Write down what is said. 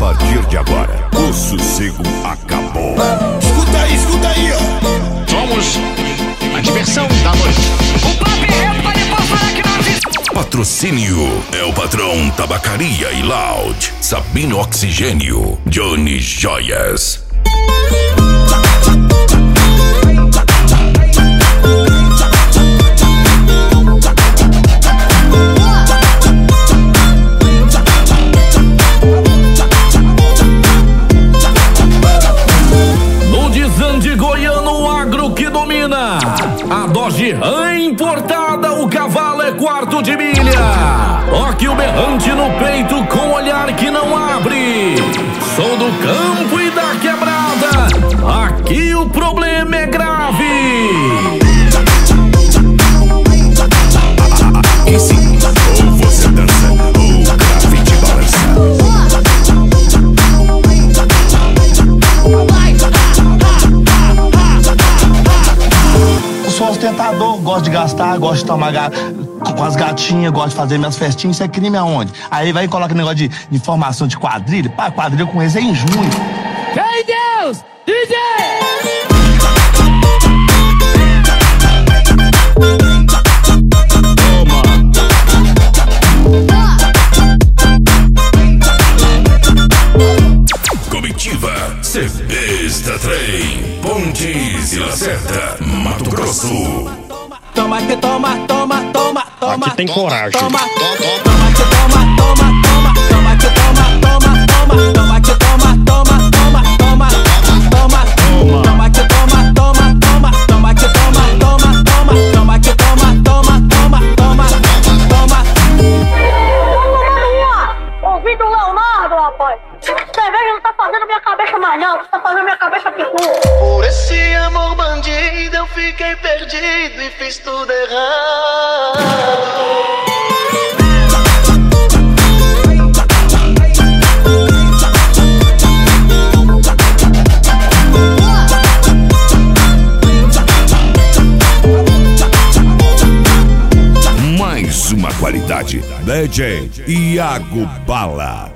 partir de agora, o sossego acabou. Escuta aí, ó. Somos a diversão da noite. O papo é reto, mas depois falar que não existe. Patrocínio é o patrão Tabacaria e Loud, Sabino Oxigênio, Johnny Joias. No desande goiano, o agro que domina. A Dodge Ram importada, o cavalo é quarto de milha. Toque o berrante no peito com olhar que não abre. Sou do campo e da quebrada, aqui o problema é grave. E sim, ou você dança, ou o grave te balança. Eu sou ostentador, gosto de gastar, gosto de tomar com as gatinhas, gosto de fazer minhas festinhas. Isso é crime aonde? Aí vai e coloca negócio de formação de quadrilha. Pá, quadrilha com eles é em junho. Ei, Deus! DJ! Comitiva, CBsta Trem, Pontes e Lacerda, Mato Grosso. Toma que toma, toma, toma, toma. Aqui tem coragem. Toma, toma que toma, toma, toma. Toma que toma, toma, toma. Toma que toma, toma, toma, toma. Toma, toma que toma, toma, toma. Toma que toma, toma, toma. Toma que toma, toma, toma, toma. Toma. Ouvindo o Leonardo, rapaz. Cerveja não tá fazendo minha cabeça mais não, tá fazendo minha cabeça picu. Por esse amor bandido eu fiquei perdido e fiz tudo errado. Mais uma qualidade, DJ Iago Bala.